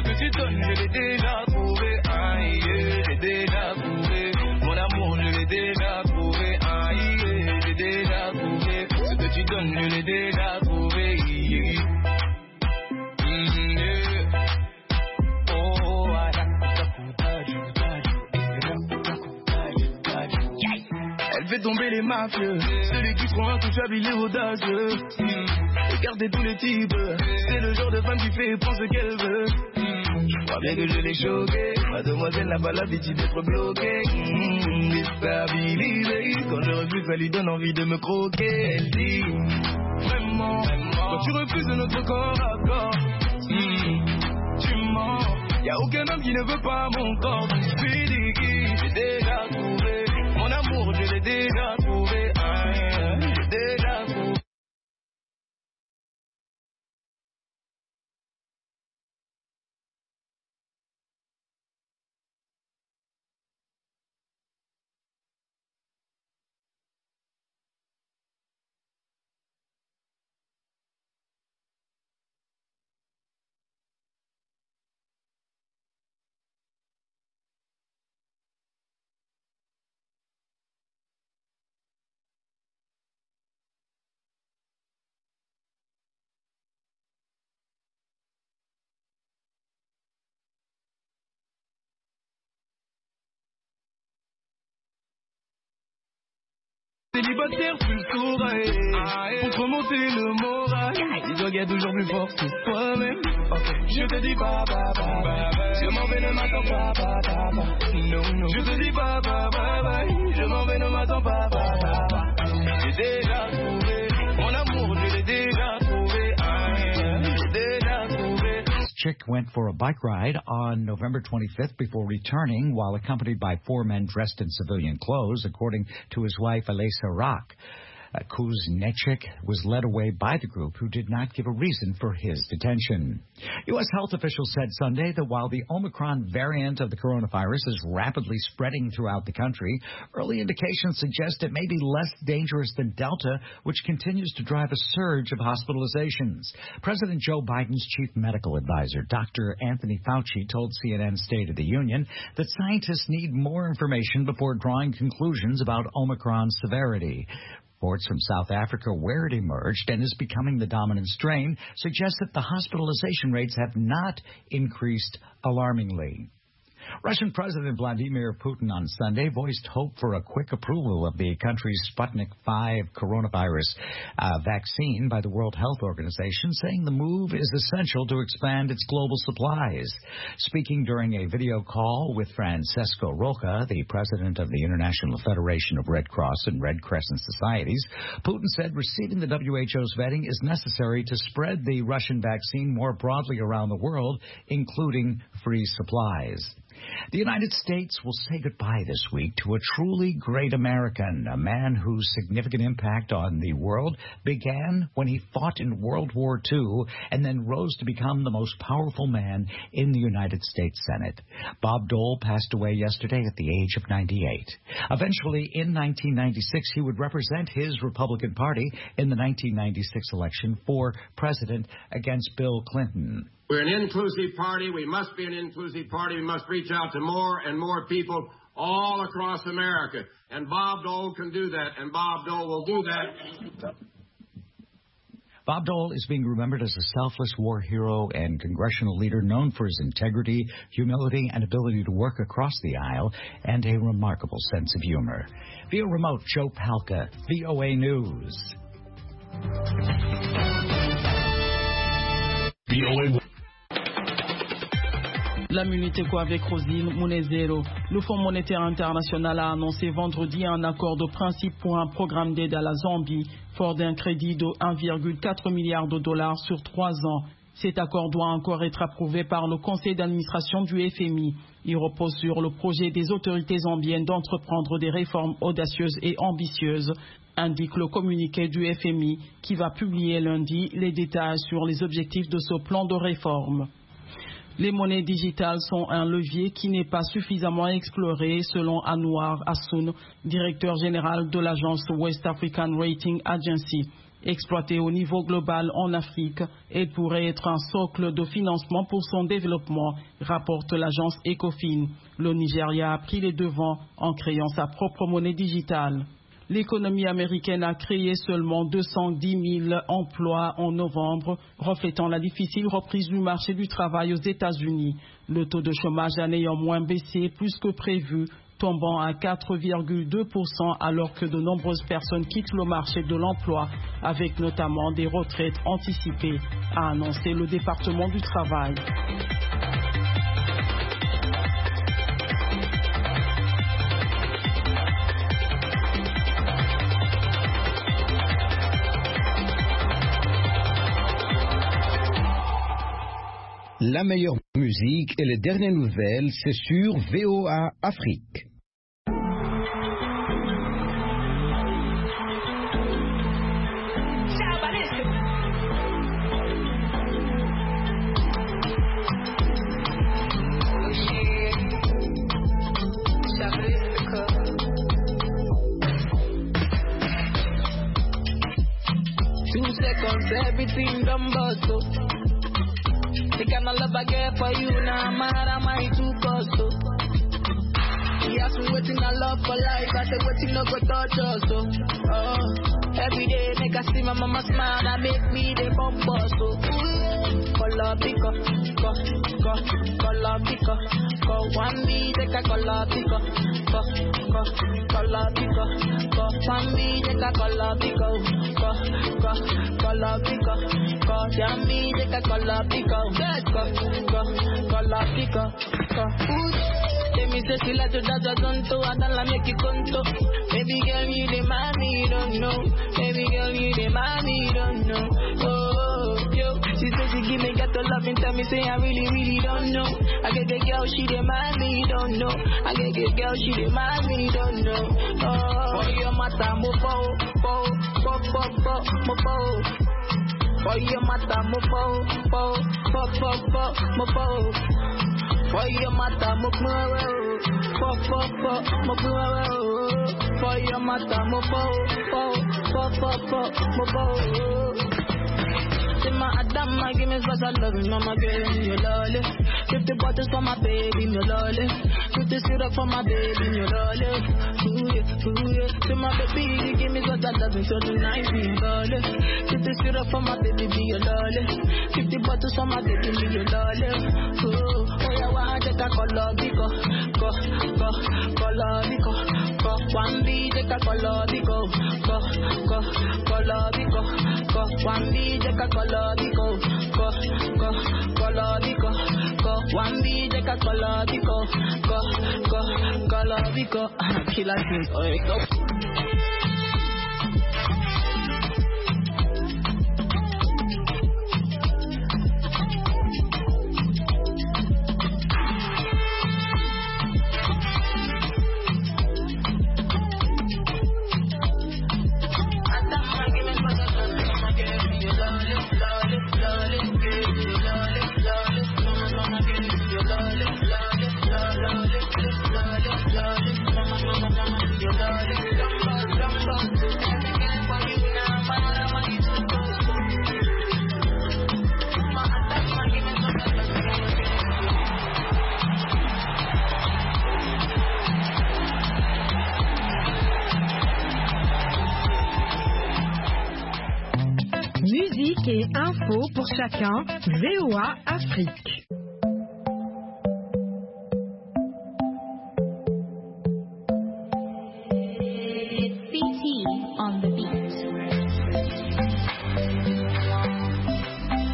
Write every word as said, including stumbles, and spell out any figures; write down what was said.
que tu donnes, je l'ai déjà trouvé. Aïe, je l'ai déjà trouvé. Mon amour, je l'ai déjà trouvé. Aïe, je l'ai déjà trouvé. Ce que tu donnes, je l'ai déjà trouvé. Mm, yeah. Oh, elle fait tomber les mafieux, celui qui croit intouchable, il est audacieux. Mm. Regardez tous les types, c'est le genre de femme qui fait et prend ce qu'elle veut. Mm. Je crois bien que je l'ai choquée, mademoiselle n'a pas l'habitude d'être bloquée. Mmh, déstabilisée, quand je refuse, ça lui donne envie de me croquer. Elle dit, vraiment, vraiment. Quand tu refuses notre corps à corps, mmh, tu mens. Y'a aucun homme qui ne veut pas mon corps. Je suis dit qui j'ai déjà trouvé. Mon amour, je l'ai déjà trouvé. Ah, j'ai déjà trouvé. Célibataire, tu le saurais. Pour remonter le moral, dis-toi qu'il y a toujours plus fort que toi-même. Je te dis pas, bah, bah, bah, je m'en vais, ne m'attends pas, bah, bah, bah. Non, non. Je te dis pas, bah, bah, bah, je m'en vais, ne m'attends pas, bah, bah, bah. J'ai déjà trouvé, mon amour, je l'ai déjà trouvé. Ah, j'ai déjà trouvé. Chick went for a bike ride on November twenty-fifth before returning while accompanied by four men dressed in civilian clothes, according to his wife, Alyssa Rock. Uh, Kuznechik was led away by the group, who did not give a reason for his detention. U S health officials said Sunday that while the Omicron variant of the coronavirus is rapidly spreading throughout the country, early indications suggest it may be less dangerous than Delta, which continues to drive a surge of hospitalizations. President Joe Biden's chief medical advisor, Doctor Anthony Fauci, told C N N State of the Union that scientists need more information before drawing conclusions about Omicron's severity. Reports from South Africa, where it emerged and is becoming the dominant strain, suggest that the hospitalization rates have not increased alarmingly. Russian President Vladimir Putin on Sunday voiced hope for a quick approval of the country's Sputnik five coronavirus uh, vaccine by the World Health Organization, saying the move is essential to expand its global supplies. Speaking during a video call with Francesco Roca, the president of the International Federation of Red Cross and Red Crescent Societies, Putin said receiving the W H O's vetting is necessary to spread the Russian vaccine more broadly around the world, including free supplies. The United States will say goodbye this week to a truly great American, a man whose significant impact on the world began when he fought in World War Two and then rose to become the most powerful man in the United States Senate. Bob Dole passed away yesterday at the age of ninety-eight. Eventually, in nineteen ninety-six, he would represent his Republican Party in the nineteen ninety-six election for president against Bill Clinton. We're an inclusive party. We must be an inclusive party. We must reach out to more and more people all across America. And Bob Dole can do that, and Bob Dole will do that. Bob Dole is being remembered as a selfless war hero and congressional leader known for his integrity, humility, and ability to work across the aisle, and a remarkable sense of humor. Via remote, Joe Palca, V O A News. V O A. L'immunité quoi avec Rosine, monnaie zéro. Le Fonds monétaire international a annoncé vendredi un accord de principe pour un programme d'aide à la Zambie, fort d'un crédit de un virgule quatre milliard de dollars sur trois ans. Cet accord doit encore être approuvé par le conseil d'administration du F M I. Il repose sur le projet des autorités zambiennes d'entreprendre des réformes audacieuses et ambitieuses, indique le communiqué du F M I qui va publier lundi les détails sur les objectifs de ce plan de réforme. Les monnaies digitales sont un levier qui n'est pas suffisamment exploré, selon Anwar Hassoun, directeur général de l'agence West African Rating Agency. exploitée au niveau global en Afrique, elle pourrait être un socle de financement pour son développement, rapporte l'agence Ecofin. Le Nigeria a pris les devants en créant sa propre monnaie digitale. L'économie américaine a créé seulement deux cent dix mille emplois en novembre, reflétant la difficile reprise du marché du travail aux États-Unis. Le taux de chômage a néanmoins baissé plus que prévu, tombant à quatre virgule deux pour cent alors que de nombreuses personnes quittent le marché de l'emploi, avec notamment des retraites anticipées, a annoncé le département du travail. La meilleure musique et les dernières nouvelles, c'est sur V O A Afrique. Two seconds, everything done but the kind of love I get for you now, mad am I too cost so. He asked me waiting I love for life, I said waiting no go touch us so. Oh, every day make I see my mama smile, that make me the bump us so. Color pico, go, go, color pico, go one me take a color pico, go, go, color pico, go one me take a color pico, go, go, color pico, go down me take a color pico, go, go, color pico, go. Let me say she like to dance a zonto, I don't like make you conto. Baby girl you the mommy, you don't know. Baby girl you the mommy, you don't know. Oh, yo, she said she give me got the love and tell me say I really, really don't know. I get the girl, she the mommy, you don't know. I get the girl, she the mommy, you don't know. Oh, for your mata mo po, po, po, po, po, mo po. For your mata mo po, po, po, po, po, mo po. For your mata mo po, po, po, po, mo po. For your mata mo po, po, po, po, po, mo po. Say my Adama, give me special love, mama, give me your lolly. Fifty bottles for my baby, me lolly. Fifty syrup for my baby, me lolly. Ooh yeah, ooh yeah. Say my baby, give me special love, so tonight be lolly. Fifty syrup for my baby, be your lolly. Fifty bottles for my baby, be your lolly. Ooh, oh yeah, one take a color, go, go, go, color, go, go. One B take a color, go, go, go, color, go, go. One B take a color. Go, go, go, color, go, go. One B, take a color, go, go, go, color, go. Killer things, oh, go. Musique et info pour chacun, V O A Afrique.